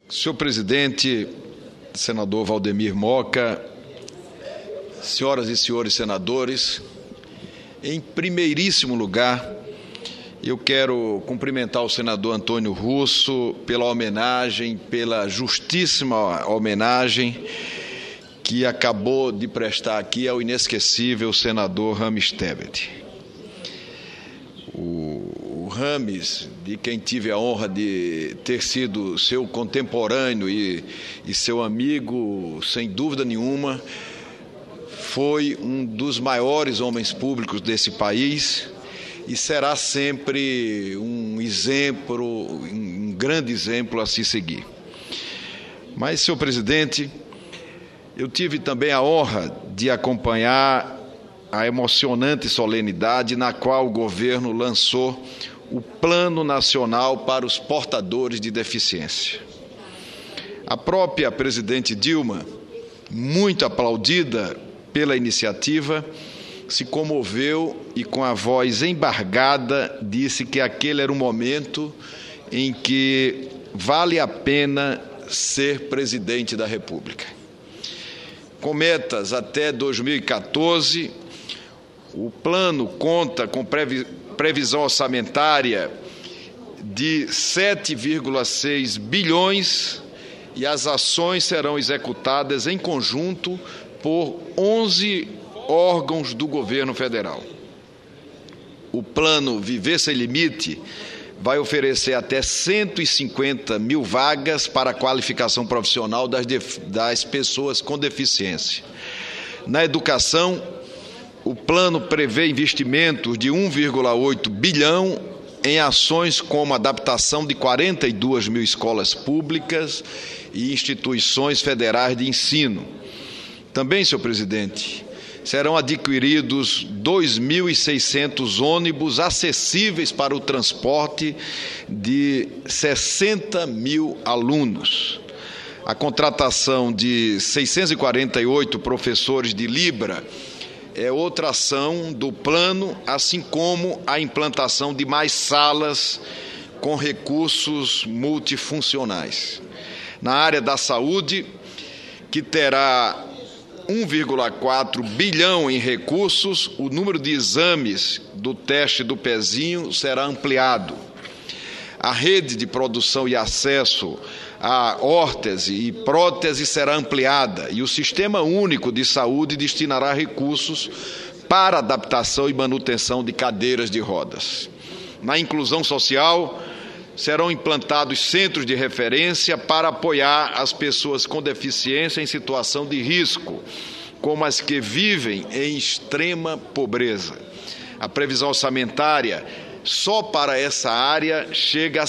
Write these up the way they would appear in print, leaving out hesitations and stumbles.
Senhor presidente, senador Valdemir Moca, senhoras e senhores senadores, em primeiríssimo lugar, eu quero cumprimentar o senador Antônio Russo pela homenagem, pela justíssima homenagem que acabou de prestar aqui ao inesquecível senador Rames Tebet. O Rames, de quem tive a honra de ter sido seu contemporâneo e seu amigo, sem dúvida nenhuma, foi um dos maiores homens públicos desse país e será sempre um exemplo, um grande exemplo a se seguir. Mas, senhor presidente, eu tive também a honra de acompanhar a emocionante solenidade na qual o governo lançou o Plano Nacional para os Portadores de Deficiência. A própria presidente Dilma, muito aplaudida pela iniciativa, se comoveu e, com a voz embargada, disse que aquele era um momento em que vale a pena ser presidente da República. Com metas até 2014, o plano conta com previsão orçamentária de 7,6 bilhões e as ações serão executadas em conjunto por 11 órgãos do governo federal. O plano Viver Sem Limite vai oferecer até 150 mil vagas para a qualificação profissional das pessoas com deficiência. Na educação, o plano prevê investimentos de 1,8 bilhão em ações como a adaptação de 42 mil escolas públicas e instituições federais de ensino. Também, senhor presidente, serão adquiridos 2.600 ônibus acessíveis para o transporte de 60 mil alunos. A contratação de 648 professores de Libra é outra ação do plano, assim como a implantação de mais salas com recursos multifuncionais. Na área da saúde, que terá 1,4 bilhão em recursos, o número de exames do teste do pezinho será ampliado. A rede de produção e acesso a órtese e prótese será ampliada e o Sistema Único de Saúde destinará recursos para adaptação e manutenção de cadeiras de rodas. Na inclusão social, serão implantados centros de referência para apoiar as pessoas com deficiência em situação de risco, como as que vivem em extrema pobreza. A previsão orçamentária só para essa área chega a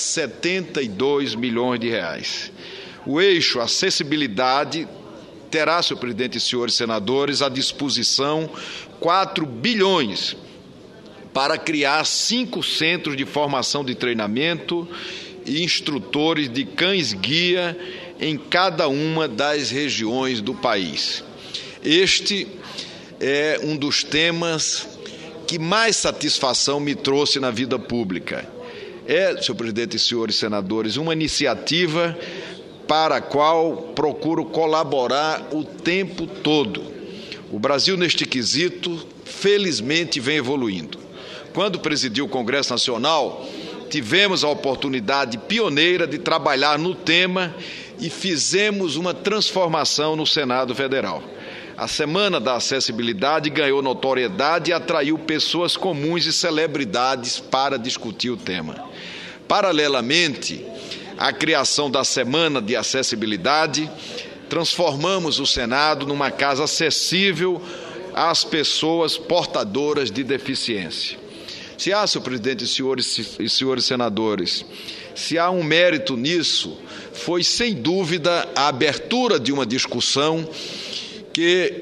72 milhões de reais. O eixo acessibilidade terá, senhor presidente e senhores senadores, à disposição 4 bilhões para criar 5 centros de formação de treinamento e instrutores de cães-guia em cada uma das regiões do país. Este é um dos temas que mais satisfação me trouxe na vida pública. É, senhor presidente e senhores senadores, uma iniciativa para a qual procuro colaborar o tempo todo. O Brasil, neste quesito, felizmente vem evoluindo. Quando presidiu o Congresso Nacional, tivemos a oportunidade pioneira de trabalhar no tema e fizemos uma transformação no Senado Federal. A Semana da Acessibilidade ganhou notoriedade e atraiu pessoas comuns e celebridades para discutir o tema. Paralelamente à criação da Semana de Acessibilidade, transformamos o Senado numa casa acessível às pessoas portadoras de deficiência. Se há, senhor presidente e senhores senadores, se há um mérito nisso, foi sem dúvida a abertura de uma discussão que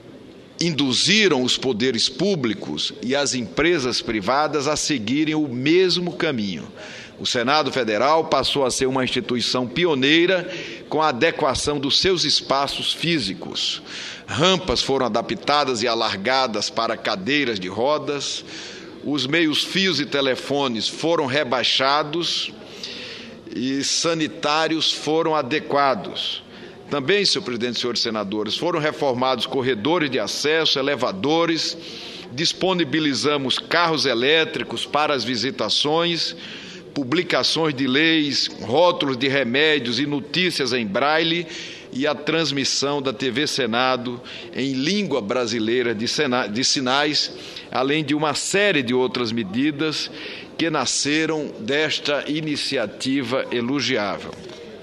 induziram os poderes públicos e as empresas privadas a seguirem o mesmo caminho. O Senado Federal passou a ser uma instituição pioneira com a adequação dos seus espaços físicos. Rampas foram adaptadas e alargadas para cadeiras de rodas, os meios-fios e telefones foram rebaixados e sanitários foram adequados. Também, senhor presidente e senhores senadores, foram reformados corredores de acesso, elevadores, disponibilizamos carros elétricos para as visitações, publicações de leis, rótulos de remédios e notícias em braille e a transmissão da TV Senado em língua brasileira de sinais, além de uma série de outras medidas que nasceram desta iniciativa elogiável.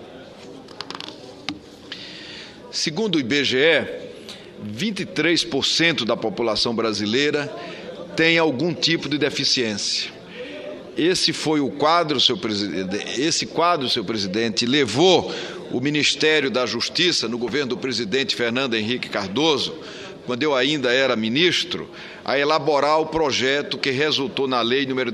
Segundo o IBGE, 23% da população brasileira tem algum tipo de deficiência. Esse foi o quadro, senhor presidente. Esse quadro, senhor presidente, levou o Ministério da Justiça, no governo do presidente Fernando Henrique Cardoso, quando eu ainda era ministro, a elaborar o projeto que resultou na Lei número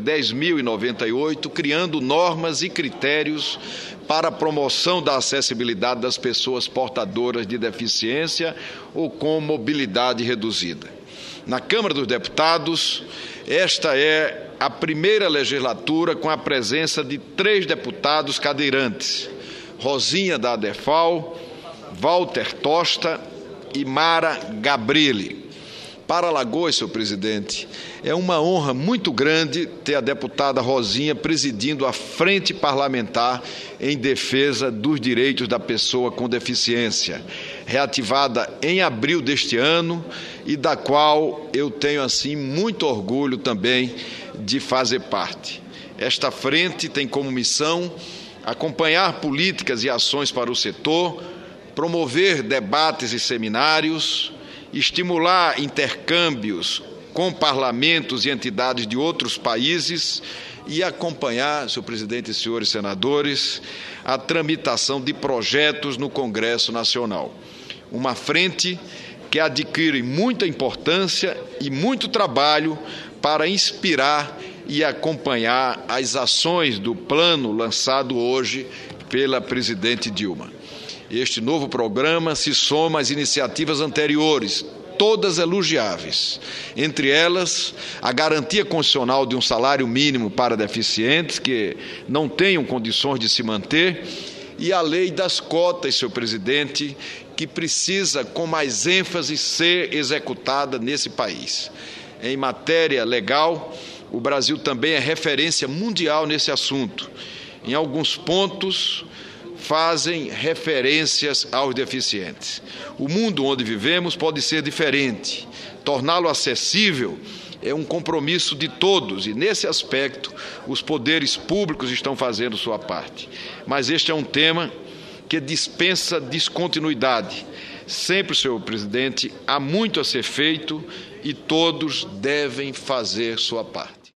10.098, criando normas e critérios para a promoção da acessibilidade das pessoas portadoras de deficiência ou com mobilidade reduzida. Na Câmara dos Deputados, esta é a primeira legislatura com a presença de 3 deputados cadeirantes: Rosinha da ADEFAL, Walter Tosta e Mara Gabrilli. Para Alagoas, senhor presidente, é uma honra muito grande ter a deputada Rosinha presidindo a Frente Parlamentar em Defesa dos Direitos da Pessoa com Deficiência, reativada em abril deste ano e da qual eu tenho, assim, muito orgulho também de fazer parte. Esta frente tem como missão acompanhar políticas e ações para o setor, promover debates e seminários, estimular intercâmbios com parlamentos e entidades de outros países e acompanhar, senhor presidente e senhores senadores, a tramitação de projetos no Congresso Nacional. Uma frente que adquire muita importância e muito trabalho para inspirar e acompanhar as ações do plano lançado hoje pela presidente Dilma. Este novo programa se soma às iniciativas anteriores, todas elogiáveis, entre elas a garantia constitucional de um salário mínimo para deficientes que não tenham condições de se manter e a lei das cotas, senhor presidente, que precisa com mais ênfase ser executada nesse país. Em matéria legal, o Brasil também é referência mundial nesse assunto. Em alguns pontos, fazem referências aos deficientes. O mundo onde vivemos pode ser diferente. Torná-lo acessível é um compromisso de todos e, nesse aspecto, os poderes públicos estão fazendo sua parte. Mas este é um tema que dispensa descontinuidade. Sempre, senhor presidente, há muito a ser feito e todos devem fazer sua parte.